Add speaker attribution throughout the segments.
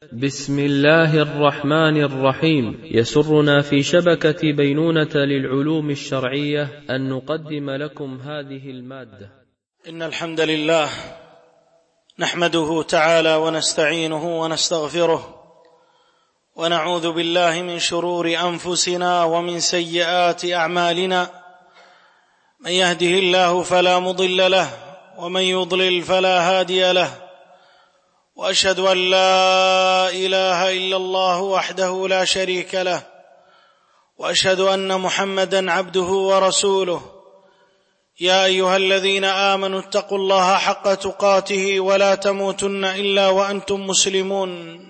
Speaker 1: بسم الله الرحمن الرحيم. يسرنا في شبكة بينونة للعلوم الشرعية أن نقدم لكم هذه المادة.
Speaker 2: إن الحمد لله نحمده تعالى ونستعينه ونستغفره ونعوذ بالله من شرور أنفسنا ومن سيئات أعمالنا، من يهده الله فلا مضل له ومن يضلل فلا هادي له، وأشهد أن لا إله إلا الله وحده لا شريك له، وأشهد أن محمدًا عبده ورسوله. يا أيها الذين آمنوا اتقوا الله حق تقاته ولا تموتن إلا وأنتم مسلمون.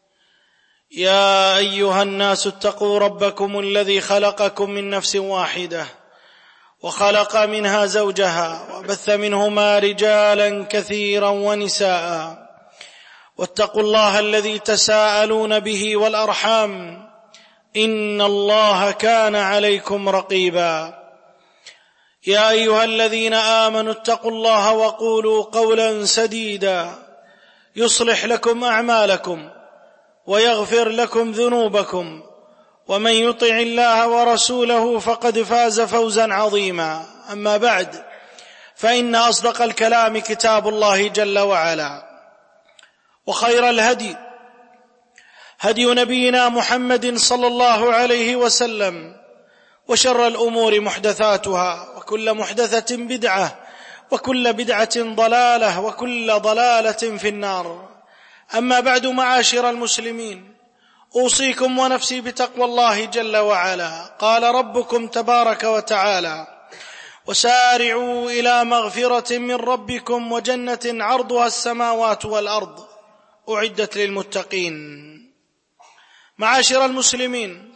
Speaker 2: يا أيها الناس اتقوا ربكم الذي خلقكم من نفس واحدة وخلق منها زوجها وبث منهما رجالا كثيرا ونساء، واتقوا الله الذي تساءلون به والأرحام، إن الله كان عليكم رقيبا. يا أيها الذين آمنوا اتقوا الله وقولوا قولا سديدا يصلح لكم أعمالكم ويغفر لكم ذنوبكم، ومن يطع الله ورسوله فقد فاز فوزا عظيما. أما بعد، فإن أصدق الكلام كتاب الله جل وعلا، وخير الهدي هدي نبينا محمد صلى الله عليه وسلم، وشر الأمور محدثاتها، وكل محدثة بدعة، وكل بدعة ضلالة، وكل ضلالة في النار. أما بعد، معاشر المسلمين، أوصيكم ونفسي بتقوى الله جل وعلا. قال ربكم تبارك وتعالى: وسارعوا إلى مغفرة من ربكم وجنة عرضها السماوات والأرض أعدت للمتقين. معاشر المسلمين،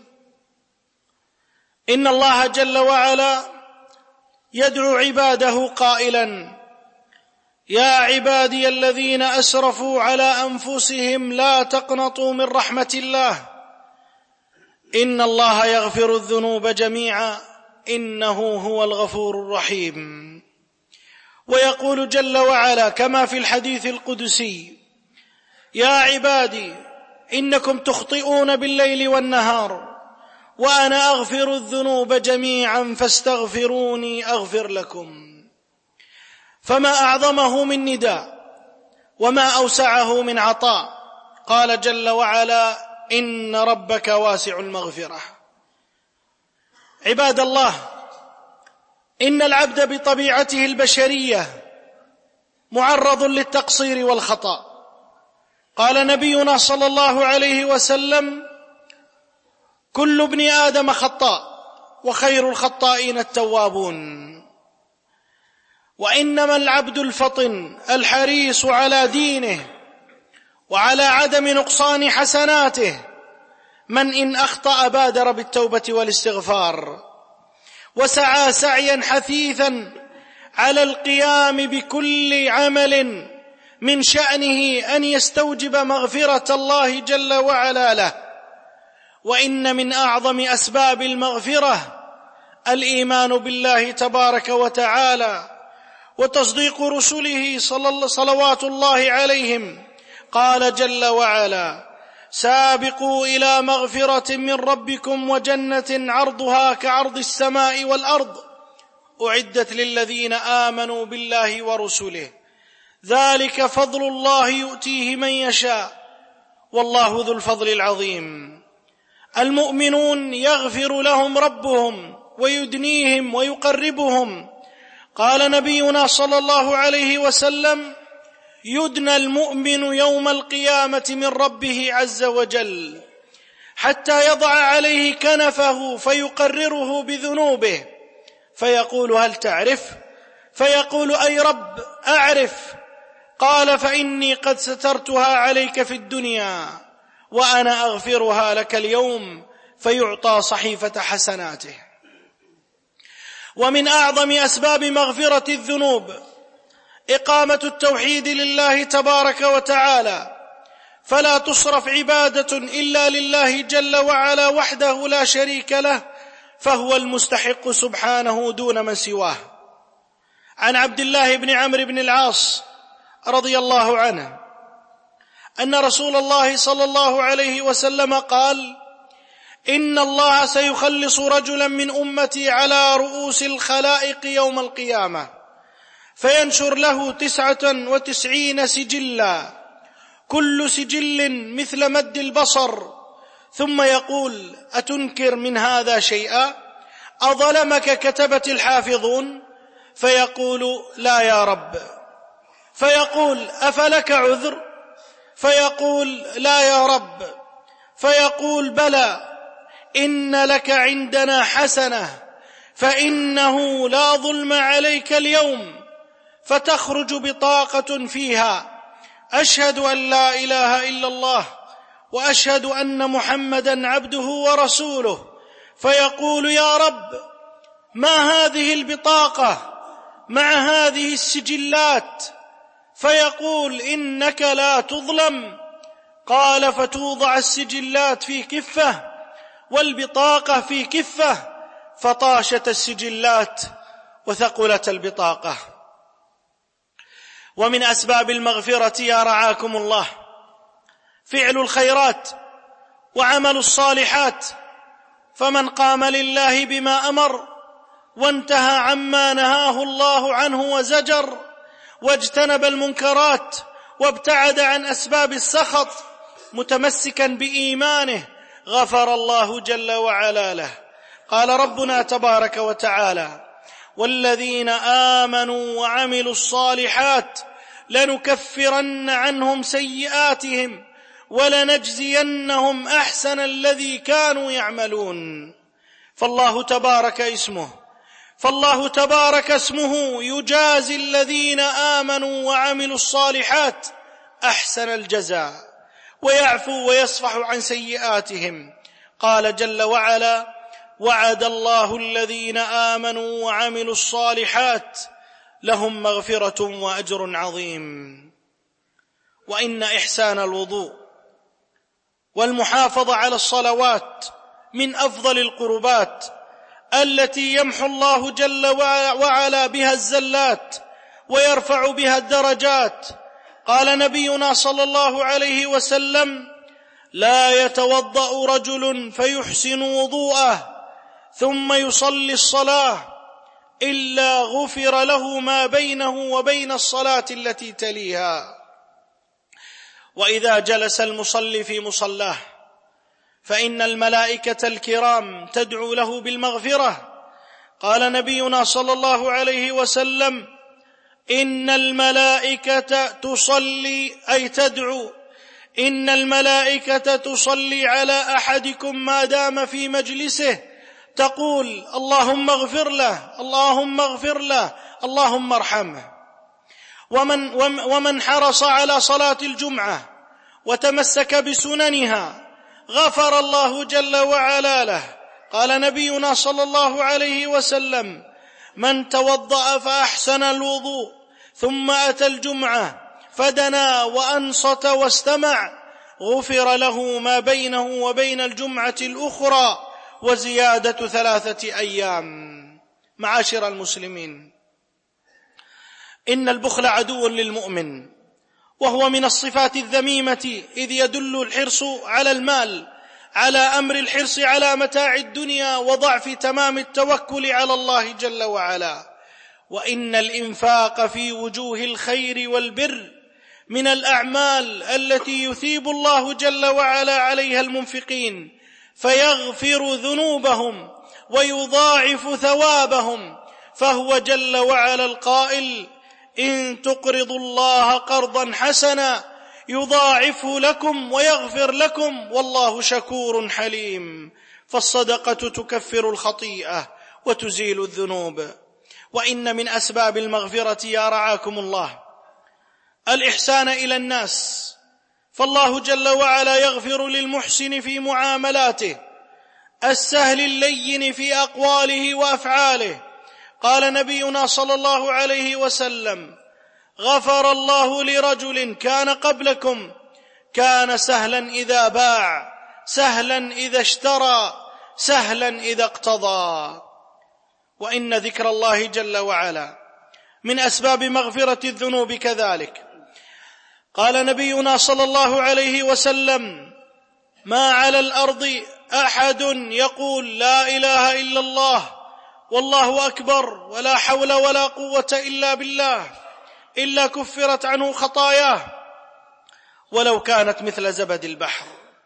Speaker 2: إن الله جل وعلا يدعو عباده قائلا: يا عبادي الذين أسرفوا على أنفسهم لا تقنطوا من رحمة الله، إن الله يغفر الذنوب جميعا إنه هو الغفور الرحيم. ويقول جل وعلا كما في الحديث القدسي: يا عبادي إنكم تخطئون بالليل والنهار وأنا أغفر الذنوب جميعا فاستغفروني أغفر لكم. فما أعظمه من نداء وما أوسعه من عطاء. قال جل وعلا: إن ربك واسع المغفرة. عباد الله، إن العبد بطبيعته البشرية معرض للتقصير والخطأ. قال نبينا صلى الله عليه وسلم: كل ابن آدم خطاء وخير الخطائين التوابون. وإنما العبد الفطن الحريص على دينه وعلى عدم نقصان حسناته من إن أخطأ بادر بالتوبة والاستغفار، وسعى سعيا حثيثا على القيام بكل عمل من شأنه أن يستوجب مغفرة الله جل وعلا له. وإن من أعظم أسباب المغفرة الإيمان بالله تبارك وتعالى وتصديق رسله صلوات الله عليهم. قال جل وعلا: سابقوا إلى مغفرة من ربكم وجنة عرضها كعرض السماء والأرض أعدت للذين آمنوا بالله ورسله، ذلك فضل الله يؤتيه من يشاء والله ذو الفضل العظيم. المؤمنون يغفر لهم ربهم ويدنيهم ويقربهم. قال نبينا صلى الله عليه وسلم: يدنى المؤمن يوم القيامة من ربه عز وجل حتى يضع عليه كنفه فيقرره بذنوبه فيقول: هل تعرف؟ فيقول: أي رب أعرف. قال: فإني قد سترتها عليك في الدنيا وأنا أغفرها لك اليوم، فيعطى صحيفة حسناته. ومن أعظم أسباب مغفرة الذنوب إقامة التوحيد لله تبارك وتعالى، فلا تصرف عبادة إلا لله جل وعلا وحده لا شريك له، فهو المستحق سبحانه دون من سواه. عن عبد الله بن عمرو بن العاص رضي الله عنه أن رسول الله صلى الله عليه وسلم قال: إن الله سيخلص رجلا من أمتي على رؤوس الخلائق يوم القيامة، فينشر له 99 سجلا، كل سجل مثل مد البصر، ثم يقول: أتنكر من هذا شيئا؟ أظلمك كتبة الحافظون؟ فيقول: لا يا رب. فيقول: أفلك عذر؟ فيقول: لا يا رب. فيقول: بلى، إن لك عندنا حسنة، فإنه لا ظلم عليك اليوم. فتخرج بطاقة فيها: أشهد أن لا إله إلا الله وأشهد أن محمدا عبده ورسوله. فيقول: يا رب، ما هذه البطاقة مع هذه السجلات؟ فيقول: إنك لا تظلم. قال: فتوضع السجلات في كفة والبطاقة في كفة، فطاشت السجلات وثقلت البطاقة. ومن أسباب المغفرة يا رعاكم الله فعل الخيرات وعمل الصالحات، فمن قام لله بما أمر وانتهى عما نهاه الله عنه وزجر، واجتنب المنكرات وابتعد عن أسباب السخط، متمسكا بإيمانه، غفر الله جل وعلا له. قال ربنا تبارك وتعالى: والذين آمنوا وعملوا الصالحات لنكفرن عنهم سيئاتهم ولنجزينهم أحسن الذي كانوا يعملون. فالله تبارك اسمه يجازي الذين آمنوا وعملوا الصالحات أحسن الجزاء، ويعفو ويصفح عن سيئاتهم. قال جل وعلا: وعد الله الذين آمنوا وعملوا الصالحات لهم مغفرة وأجر عظيم. وإن إحسان الوضوء والمحافظة على الصلوات من أفضل القربات التي يمحو الله جل وعلا بها الزلات ويرفع بها الدرجات. قال نبينا صلى الله عليه وسلم: لا يتوضأ رجل فيحسن وضوءه ثم يصلي الصلاة إلا غفر له ما بينه وبين الصلاة التي تليها. وإذا جلس المصلي في مصلاه فإن الملائكة الكرام تدعو له بالمغفرة. قال نبينا صلى الله عليه وسلم: إن الملائكة تصلي، أي تدعو، إن الملائكة تصلي على أحدكم ما دام في مجلسه، تقول: اللهم اغفر له، اللهم اغفر له، اللهم ارحمه. ومن حرص على صلاة الجمعة وتمسك بسننها غفر الله جل وعلا له. قال نبينا صلى الله عليه وسلم: من توضأ فأحسن الوضوء ثم أتى الجمعة فدنا وأنصت واستمع غفر له ما بينه وبين الجمعة الأخرى وزيادة 3 أيام. معاشر المسلمين، إن البخل عدو للمؤمن، وهو من الصفات الذميمة، إذ يدل الحرص على المال على أمر الحرص على متاع الدنيا وضعف تمام التوكل على الله جل وعلا. وإن الإنفاق في وجوه الخير والبر من الأعمال التي يثيب الله جل وعلا عليها المنفقين، فيغفر ذنوبهم ويضاعف ثوابهم. فهو جل وعلا القائل: إن تقرضوا الله قرضا حسنا يضاعفه لكم ويغفر لكم والله شكور حليم. فالصدقة تكفر الخطيئة وتزيل الذنوب. وإن من أسباب المغفرة يا رعاكم الله الإحسان إلى الناس، فالله جل وعلا يغفر للمحسن في معاملاته، السهل اللين في أقواله وأفعاله. قال نبينا صلى الله عليه وسلم: غفر الله لرجل كان قبلكم كان سهلا إذا باع، سهلا إذا اشترى، سهلا إذا اقتضى. وإن ذكر الله جل وعلا من أسباب مغفرة الذنوب كذلك. قال نبينا صلى الله عليه وسلم: ما على الأرض أحد يقول لا إله إلا الله والله أكبر ولا حول ولا قوة إلا بالله إلا كفرت عنه خطاياه ولو كانت مثل زبد البحر.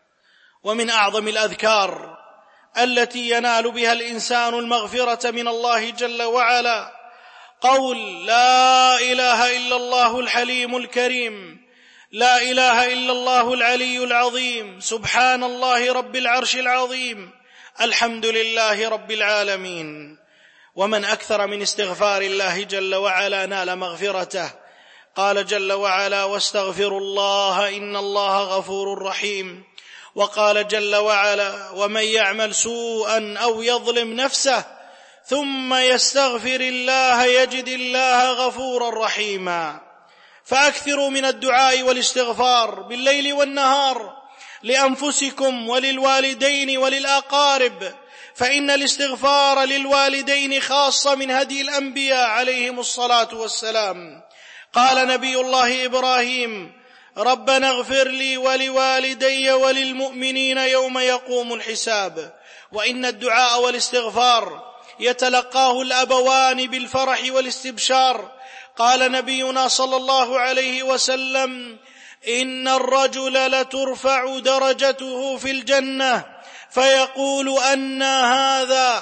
Speaker 2: ومن أعظم الأذكار التي ينال بها الإنسان المغفرة من الله جل وعلا قول لا إله إلا الله الحليم الكريم، لا إله إلا الله العلي العظيم، سبحان الله رب العرش العظيم، الحمد لله رب العالمين. ومن أكثر من استغفار الله جل وعلا نال مغفرته. قال جل وعلا: واستغفروا الله إن الله غفور رحيم. وقال جل وعلا: ومن يعمل سوءا أو يظلم نفسه ثم يستغفر الله يجد الله غفورا رحيما. فأكثروا من الدعاء والاستغفار بالليل والنهار لأنفسكم وللوالدين وللأقارب، فإن الاستغفار للوالدين خاصة من هدي الأنبياء عليهم الصلاة والسلام. قال نبي الله إبراهيم: ربنا اغفر لي ولوالدي وللمؤمنين يوم يقوم الحساب. وإن الدعاء والاستغفار يتلقاه الأبوان بالفرح والاستبشار. قال نبينا صلى الله عليه وسلم: إن الرجل لترفع درجته في الجنة فيقول أن هذا،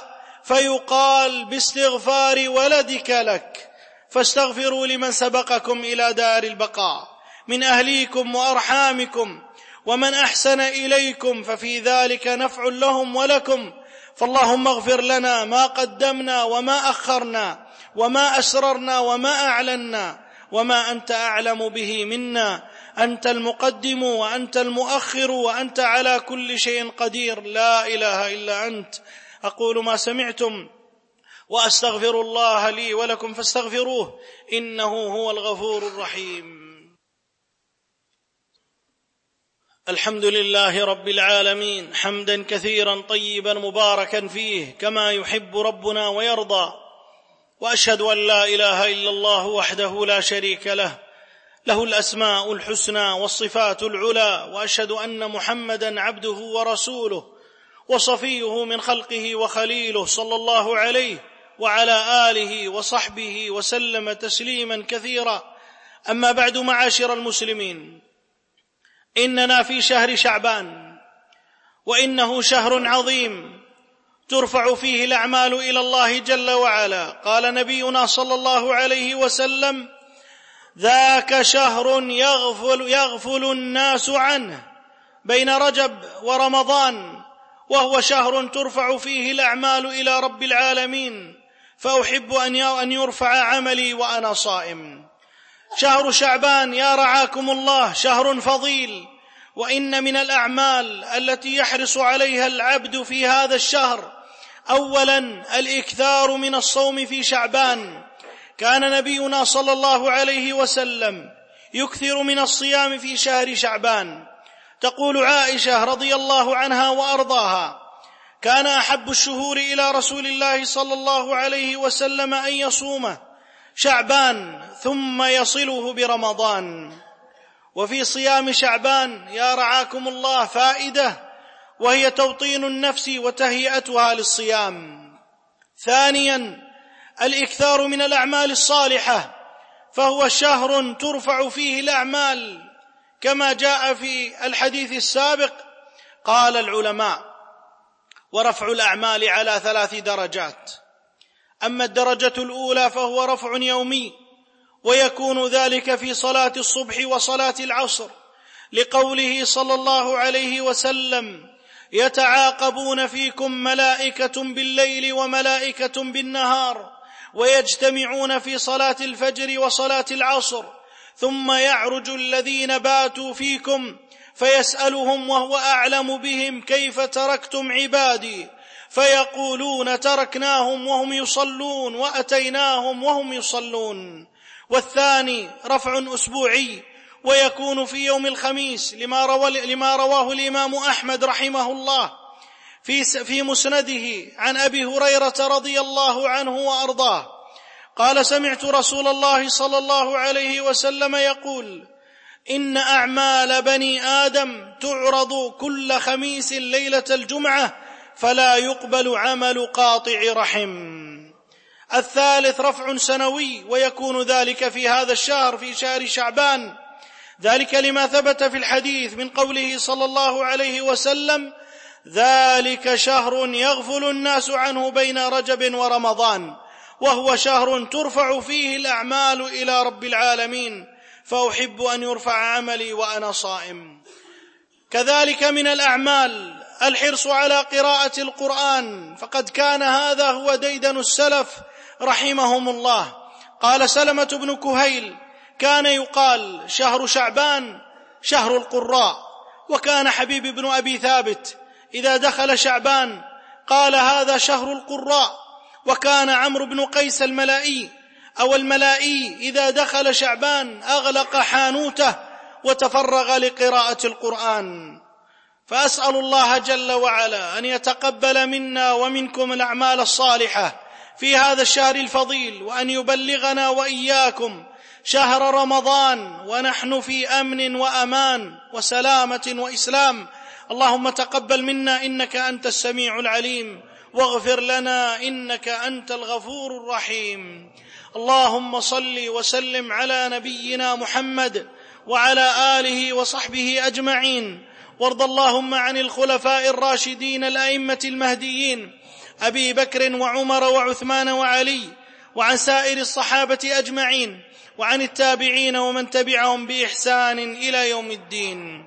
Speaker 2: فيقال باستغفار ولدك لك. فاستغفروا لمن سبقكم إلى دار البقاء من أهليكم وأرحامكم ومن أحسن إليكم، ففي ذلك نفع لهم ولكم. فاللهم اغفر لنا ما قدمنا وما أخرنا وما أسررنا وما أعلنا وما أنت أعلم به منا، أنت المقدم وأنت المؤخر وأنت على كل شيء قدير، لا إله إلا أنت. أقول ما سمعتم وأستغفر الله لي ولكم فاستغفروه إنه هو الغفور الرحيم. الحمد لله رب العالمين، حمدا كثيرا طيبا مباركا فيه كما يحب ربنا ويرضى. وأشهد أن لا إله إلا الله وحده لا شريك له، له الأسماء الحسنى والصفات العلى. وأشهد أن محمدا عبده ورسوله وصفيه من خلقه وخليله، صلى الله عليه وعلى آله وصحبه وسلم تسليما كثيرا. أما بعد، معاشر المسلمين، إننا في شهر شعبان، وإنه شهر عظيم ترفع فيه الأعمال إلى الله جل وعلا. قال نبينا صلى الله عليه وسلم: ذاك شهر يغفل الناس عنه بين رجب ورمضان، وهو شهر ترفع فيه الأعمال إلى رب العالمين، فأحب أن يرفع عملي وأنا صائم. شهر شعبان يا رعاكم الله شهر فضيل، وإن من الأعمال التي يحرص عليها العبد في هذا الشهر أولا الإكثار من الصوم في شعبان. كان نبينا صلى الله عليه وسلم يكثر من الصيام في شهر شعبان. تقول عائشة رضي الله عنها وأرضاها: كان أحب الشهور إلى رسول الله صلى الله عليه وسلم أن يصومه شعبان ثم يصله برمضان. وفي صيام شعبان يا رعاكم الله فائدة، وهي توطين النفس وتهيئتها للصيام. ثانيا الإكثار من الأعمال الصالحة، فهو شهر ترفع فيه الأعمال كما جاء في الحديث السابق. قال العلماء: ورفع الأعمال على 3 درجات. أما الدرجة الأولى فهو رفع يومي، ويكون ذلك في صلاة الصبح وصلاة العصر، لقوله صلى الله عليه وسلم: يتعاقبون فيكم ملائكة بالليل وملائكة بالنهار، ويجتمعون في صلاة الفجر وصلاة العصر، ثم يعرج الذين باتوا فيكم فيسألهم وهو أعلم بهم: كيف تركتم عبادي؟ فيقولون: تركناهم وهم يصلون وأتيناهم وهم يصلون. والثاني رفع أسبوعي، ويكون في يوم الخميس، لما رواه الإمام أحمد رحمه الله في مسنده عن أبي هريرة رضي الله عنه وأرضاه قال: سمعت رسول الله صلى الله عليه وسلم يقول: إن أعمال بني آدم تعرض كل خميس ليلة الجمعة فلا يقبل عمل قاطع رحم. الثالث رفع سنوي، ويكون ذلك في هذا الشهر، في شهر شعبان، ذلك لما ثبت في الحديث من قوله صلى الله عليه وسلم: ذلك شهر يغفل الناس عنه بين رجب ورمضان، وهو شهر ترفع فيه الأعمال إلى رب العالمين، فأحب أن يرفع عملي وأنا صائم. كذلك من الأعمال الحرص على قراءة القرآن، فقد كان هذا هو ديدن السلف رحمهم الله. قال سلمة بن كهيل: كان يقال شهر شعبان شهر القراء. وكان حبيب بن أبي ثابت إذا دخل شعبان قال: هذا شهر القراء. وكان عمرو بن قيس الملائي إذا دخل شعبان أغلق حانوته وتفرغ لقراءة القرآن. فأسأل الله جل وعلا أن يتقبل منا ومنكم الأعمال الصالحة في هذا الشهر الفضيل، وأن يبلغنا وإياكم شهر رمضان ونحن في أمن وأمان وسلامة وإسلام. اللهم تقبل منا إنك أنت السميع العليم، واغفر لنا إنك أنت الغفور الرحيم. اللهم صل وسلم على نبينا محمد وعلى آله وصحبه أجمعين، وارض اللهم عن الخلفاء الراشدين الأئمة المهديين أبي بكر وعمر وعثمان وعلي، وعن سائر الصحابة أجمعين، وعن التابعين ومن تبعهم بإحسان إلى يوم الدين.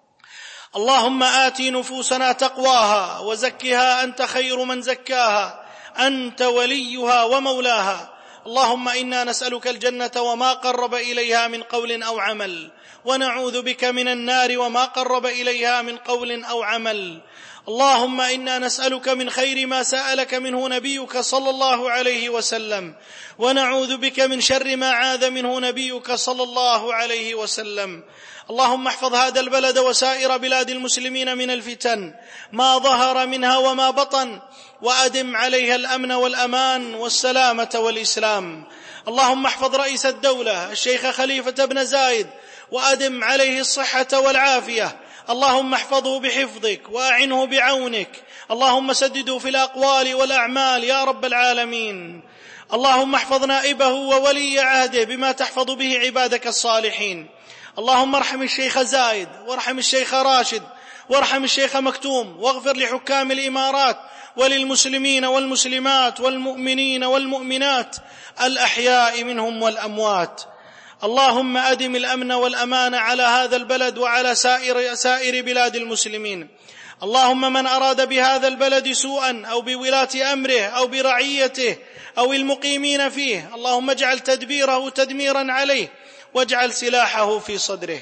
Speaker 2: اللهم آت نفوسنا تقواها وزكها أنت خير من زكاها، أنت وليها ومولاها. اللهم إنا نسألك الجنة وما قرب إليها من قول أو عمل، ونعوذ بك من النار وما قرب إليها من قول أو عمل. اللهم إنا نسألك من خير ما سألك منه نبيك صلى الله عليه وسلم، ونعوذ بك من شر ما عاذ منه نبيك صلى الله عليه وسلم. اللهم احفظ هذا البلد وسائر بلاد المسلمين من الفتن ما ظهر منها وما بطن، وأدم عليها الأمن والأمان والسلامة والإسلام. اللهم احفظ رئيس الدولة الشيخ خليفة بن زايد، وأدم عليه الصحة والعافية. اللهم احفظه بحفظك وأعنه بعونك. اللهم سدده في الأقوال والأعمال يا رب العالمين. اللهم احفظ نائبه وولي عهده بما تحفظ به عبادك الصالحين. اللهم ارحم الشيخ زايد، وارحم الشيخ راشد، وارحم الشيخ مكتوم، واغفر لحكام الإمارات وللمسلمين والمسلمات والمؤمنين والمؤمنات الأحياء منهم والأموات. اللهم أدم الأمن والأمان على هذا البلد وعلى سائر بلاد المسلمين. اللهم من أراد بهذا البلد سوءا أو بولاة أمره أو برعيته أو المقيمين فيه، اللهم اجعل تدبيره تدميرا عليه، واجعل سلاحه في صدره.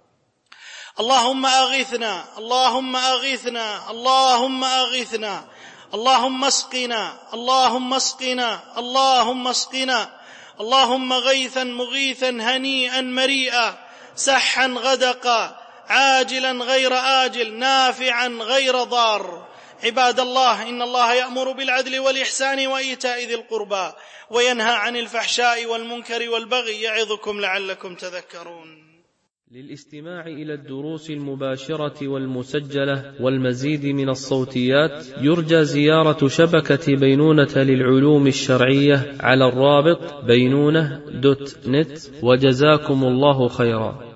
Speaker 2: اللهم أغثنا، اللهم أغثنا، اللهم أغثنا، اللهم اسقنا، اللهم اسقنا، اللهم اسقنا، اللهم غيثا مغيثا هنيئا مريئا، سحا غدقا، عاجلا غير آجل، نافعا غير ضار. عباد الله، إن الله يأمر بالعدل والإحسان وإيتاء ذي القربى، وينهى عن الفحشاء والمنكر والبغي، يعظكم لعلكم تذكرون.
Speaker 1: للاستماع إلى الدروس المباشرة والمسجلة والمزيد من الصوتيات، يرجى زيارة شبكة بينونة للعلوم الشرعية على الرابط بينونة.net. وجزاكم الله خيرا.